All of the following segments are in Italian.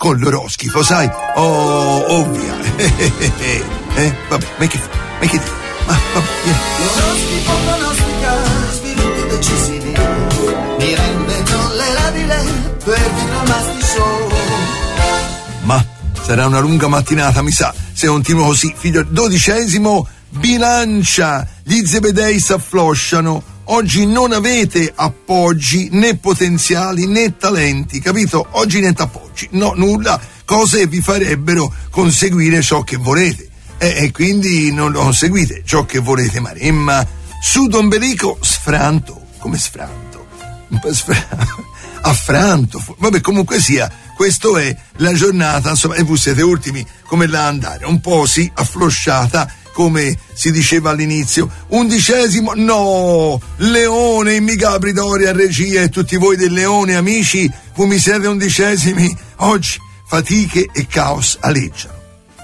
con l'oroschifo, sai? Oh, via. Vabbè, ma che vabbè, l'oroscopo pronostica sviluppi decisivi, mi rende tolle labile per diplomazi show. Ma sarà una lunga mattinata, mi sa, se continuo così, figlio. 12° bilancia, gli zebedei s'afflosciano. Oggi non avete appoggi né potenziali né talenti, capito? Oggi niente appoggi, no, nulla, cose che vi farebbero conseguire ciò che volete. E quindi non lo conseguite ciò che volete, Maremma. Sudombelico sfranto, come sfranto? Affranto, vabbè, comunque sia, questo è la giornata, insomma, e voi siete ultimi come la andare, un po' sì, afflosciata, come si diceva all'inizio. 11°, no, Leone, Migabri Dori a regia e tutti voi del Leone, amici, voi mi siete 11°, oggi fatiche e caos aleggiano.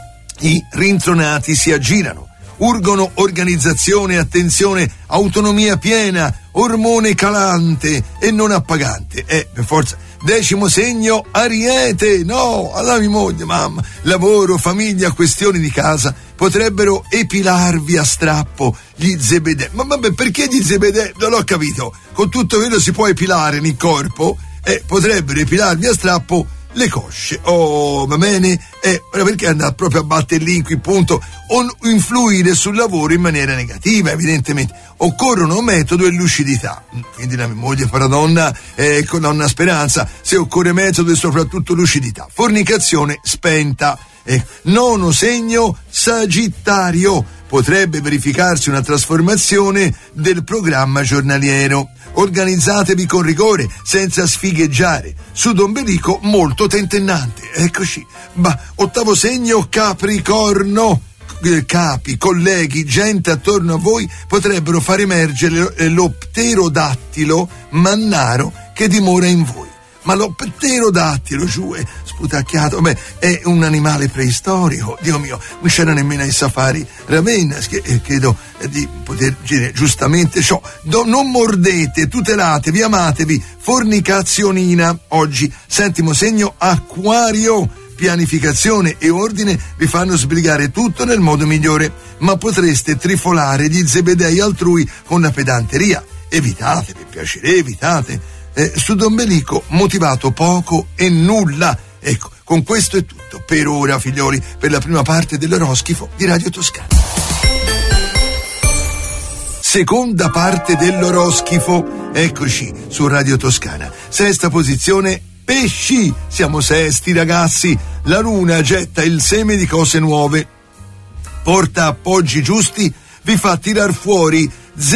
I rintronati si aggirano, urgono organizzazione, attenzione, autonomia piena, ormone calante e non appagante. Per forza. 10° segno, Ariete, no, alla mia moglie, mamma, lavoro, famiglia, questioni di casa, potrebbero epilarvi a strappo gli zebedei. Ma vabbè, perché gli zebedei? Non l'ho capito. Con tutto quello si può epilare nel corpo, potrebbero epilarvi a strappo le cosce. Oh, va bene? Perché andare proprio a battere lì in qui punto o influire sul lavoro in maniera negativa, evidentemente. Occorrono metodo e lucidità. Quindi la mia moglie paradonna con donna Speranza, se occorre metodo e soprattutto lucidità. Fornicazione spenta. 9° segno, Sagittario. Potrebbe verificarsi una trasformazione del programma giornaliero. Organizzatevi con rigore, senza sfigheggiare. Sudombelico molto tentennante. Eccoci. 8° segno, Capricorno. Capi, colleghi, gente attorno a voi potrebbero far emergere lo pterodattilo mannaro che dimora in voi. Ma lo pterodattilo, giù, è sputacchiato, è un animale preistorico, Dio mio, non c'era nemmeno ai safari Ravenna, credo di poter dire giustamente ciò. Non mordete, tutelatevi, amatevi, fornicazionina. Oggi, 7° segno, Acquario. Pianificazione e ordine vi fanno sbrigare tutto nel modo migliore, ma potreste trifolare gli zebedei altrui con la pedanteria. Evitate, per piacere, evitate. Sudombelico motivato poco e nulla. Ecco, con questo è tutto per ora, figlioli, per la prima parte dell'oroschifo di Radio Toscana. Seconda parte dell'oroschifo, eccoci su Radio Toscana. 6ª posizione, Pesci, siamo sesti ragazzi, la luna getta il seme di cose nuove, porta appoggi giusti, vi fa tirar fuori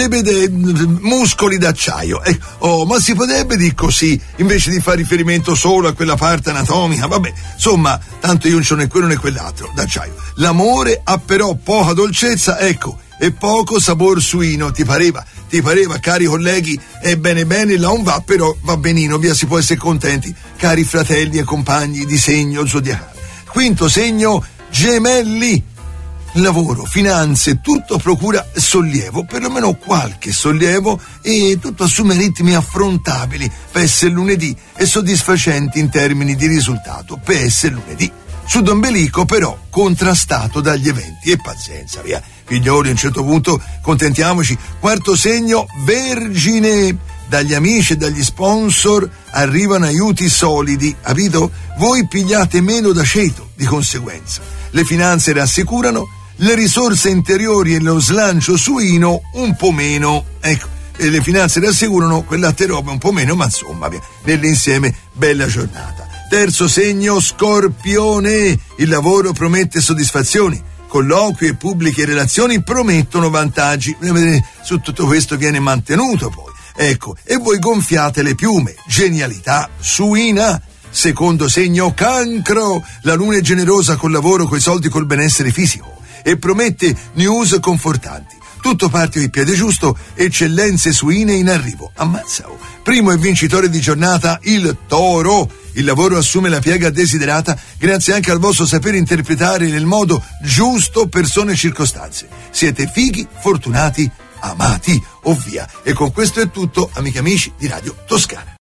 muscoli d'acciaio. Ma si potrebbe dire così, invece di fare riferimento solo a quella parte anatomica, vabbè, insomma, tanto io non c'ho né quello né quell'altro, d'acciaio. L'amore ha però poca dolcezza, ecco, e poco sapor suino, ti pareva, cari colleghi? Bene, là non va, però va benino, via, si può essere contenti, cari fratelli e compagni di segno zodiacale. 5° segno, Gemelli. Lavoro, finanze, tutto procura sollievo, perlomeno qualche sollievo, e tutto assume ritmi affrontabili per essere lunedì e soddisfacenti in termini di risultato per essere lunedì. Sudombelico però contrastato dagli eventi, e pazienza, via, figlioli, a un certo punto contentiamoci. 4° segno, Vergine. Dagli amici e dagli sponsor arrivano aiuti solidi, capito? Voi pigliate meno da ceto, di conseguenza. Le finanze rassicurano, le risorse interiori e lo slancio suino un po' meno. Ecco, e le finanze rassicurano, quell'altra roba un po' meno, ma insomma, via, nell'insieme bella giornata. 3° segno, Scorpione. Il lavoro promette soddisfazioni. Colloqui e pubbliche relazioni promettono vantaggi. Su tutto questo viene mantenuto poi. Ecco, e voi gonfiate le piume. Genialità suina. 2° segno, Cancro. La luna è generosa col lavoro, coi soldi, col benessere fisico e promette news confortanti. Tutto parte al piede giusto, eccellenze suine in arrivo. Ammazzao. Primo e vincitore di giornata, il Toro. Il lavoro assume la piega desiderata grazie anche al vostro saper interpretare nel modo giusto persone e circostanze. Siete fighi, fortunati, amati, ovvia. E con questo è tutto, amiche e amici di Radio Toscana.